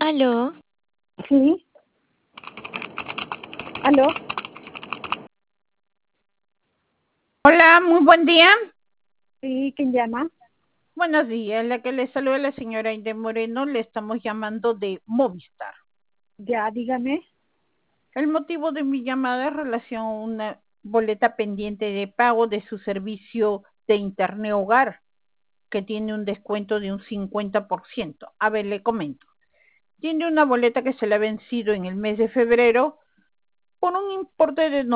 Aló, Sí, aló, Hola, muy buen día. sí, ¿quién llama? Buenos días, la que le saluda la señora Inde Moreno, le estamos llamando de Movistar. Ya, dígame. El motivo de mi llamada es relación a una boleta pendiente de pago de su servicio de Internet Hogar, que tiene un descuento de un 50%. A ver, le comento. Tiene una boleta que se le ha vencido en el mes de febrero por un importe de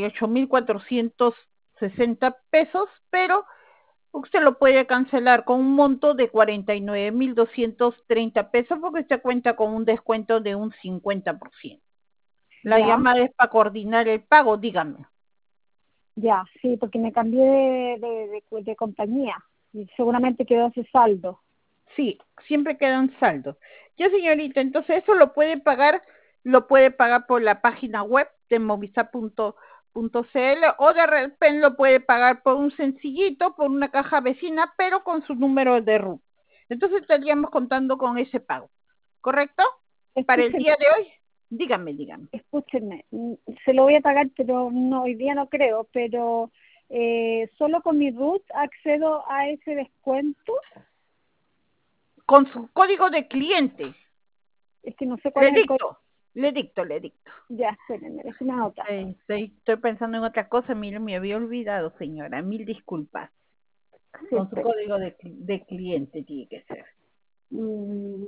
98.460 pesos, pero usted lo puede cancelar con un monto de 49.230 pesos porque usted cuenta con un descuento de un 50%. La Ya, llamada es para coordinar el pago, dígame. ya, sí, porque me cambié de compañía y seguramente quedó ese saldo. Sí, siempre quedan saldos. Ya, señorita, entonces eso lo puede pagar por la página web de movistar.cl o de repente lo puede pagar por un sencillito, por una caja vecina, pero con su número de RUT. Entonces estaríamos contando con ese pago, ¿correcto? Para el Escúcheme, día de hoy, dígame. escúcheme, se lo voy a pagar, pero no, hoy día no creo, pero solo con mi RUT accedo a ese descuento. Con su código de cliente, Es que no sé cuál le es el código. dicto, le dicto, le dicto. Ya, espérenme, déjeme anotar. Estoy pensando en otra cosa, mire, me había olvidado, señora, mil disculpas. Sí, Con su espere. código de cliente tiene que ser. Mm,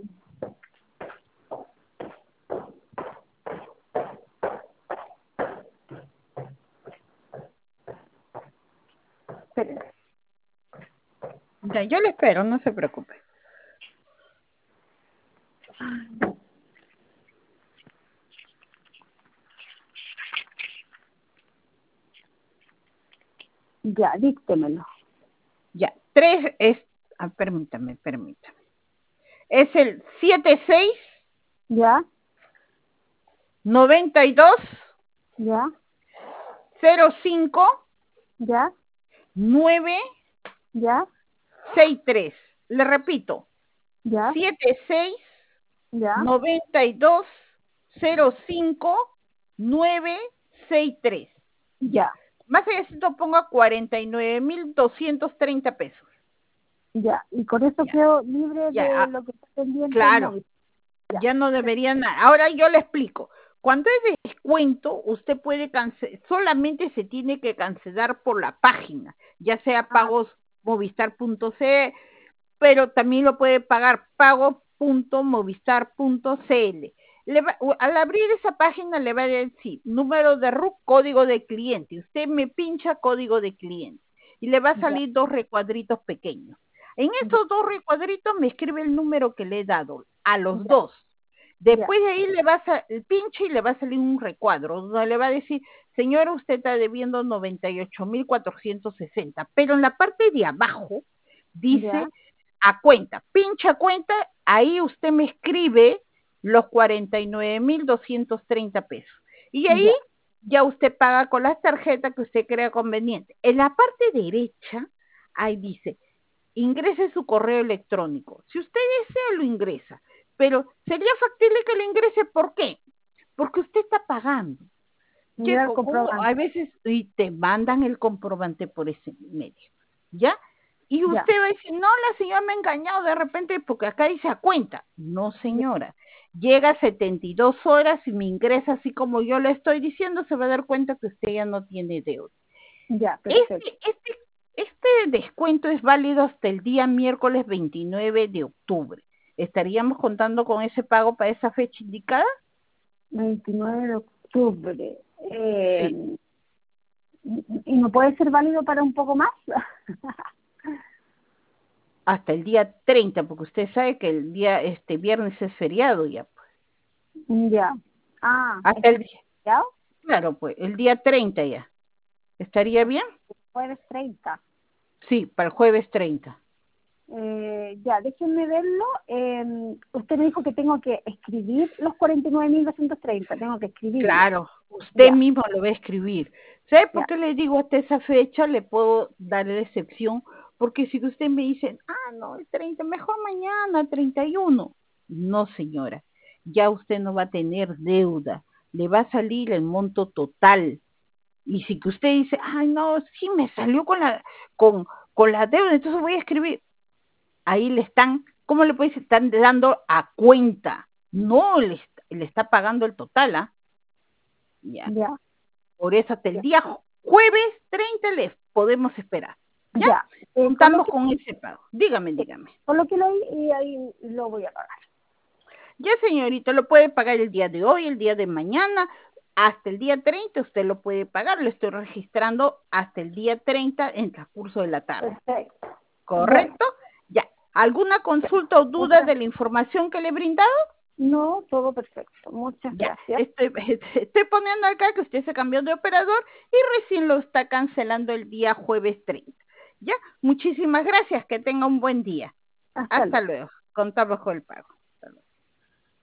espérenme. Ya, yo le espero, no se preocupe. Ya, díctemelo. Ya, tres es, permítame. Es el 76 Ya, 92 ya, 05 ya, 963. ya, Le repito, ya, 76 ya, 92 05 963. ya. Ya. Más allá de esto ponga 49.230 pesos. Ya, y con eso Ya, quedo libre ya, de lo que está pendiente en claro. móvil. Ya, Ya no debería nada. Ahora yo le explico. Cuando es descuento, usted puede cancelar, solamente se tiene que cancelar por la página, ya sea ah, pagos movistar.cl, pero también lo puede pagar pago.movistar.cl. Al abrir esa página le va a decir número de RUC, código de cliente. Usted me pincha código de cliente y le va a ya, salir dos recuadritos pequeños. En ya, estos dos recuadritos me escribe el número que le he dado a los ya, dos. ya, Después de ahí el pinche y le va a salir un recuadro donde le va a decir, señora, usted está debiendo 98.460, pero en la parte de abajo ya, dice a cuenta, pincha cuenta, ahí usted me escribe los 49.230 pesos. Y ahí ya, ya usted paga con las tarjetas que usted crea conveniente. En la parte derecha, ahí dice, ingrese su correo electrónico. Si usted desea, lo ingresa. Pero sería factible que lo ingrese, ¿por qué? Porque usted está pagando. mira Que el como comprobante. a veces y te mandan el comprobante por ese medio, ¿ya? Y Ya, usted va a decir, no, la señora me ha engañado de repente porque acá dice a cuenta. No, ya, señora. Llega a 72 horas y me ingresa así como yo le estoy diciendo, se va a dar cuenta que usted ya no tiene deuda. ya, perfecto. Este descuento es válido hasta el día miércoles 29 de octubre. ¿Estaríamos contando con ese pago para esa fecha indicada? 29 de octubre. Sí, ¿Y no puede ser válido para un poco más? hasta el día 30, porque usted sabe que el día, este viernes es feriado ya. Ya. Ah, Hasta ¿este el es día, ya? claro, pues, el día 30 ya. ¿Estaría bien? Jueves 30. Sí, para el jueves 30. Ya, déjenme verlo. Usted me dijo que tengo que escribir los 49.230. Tengo que escribirlo. Claro, usted Ya, mismo lo va a escribir. ¿Sabe por ya, qué le digo hasta esa fecha? Le puedo dar la excepción, porque si usted me dice, no, el 30, mejor mañana, 31. No, señora. ya usted no va a tener deuda, le va a salir el monto total. Y si que usted dice, ay no, sí me salió con la deuda, entonces voy a escribir, ahí le están, ¿cómo le puede decir? Están dando a cuenta, no le está pagando el total, ¿ah? Ya. Ya, Por eso hasta el ya, día jueves 30 les podemos esperar. ¿Ya? ya. Contamos con ese pago. Dígame, dígame. Colóquelo ahí y ahí lo voy a pagar. Ya, señorita, lo puede pagar el día de hoy, el día de mañana, hasta el día 30 usted lo puede pagar. Lo estoy registrando hasta el día 30 en el transcurso de la tarde. Perfecto. Bueno, ¿Correcto? Ya. ¿Alguna consulta o duda muchas, de la información que le he brindado? no, todo perfecto. Muchas Ya, gracias. estoy poniendo acá que usted se cambió de operador y recién lo está cancelando el día jueves 30. Ya, muchísimas gracias, que tenga un buen día. Hasta luego. Hasta luego. Contamos con el pago.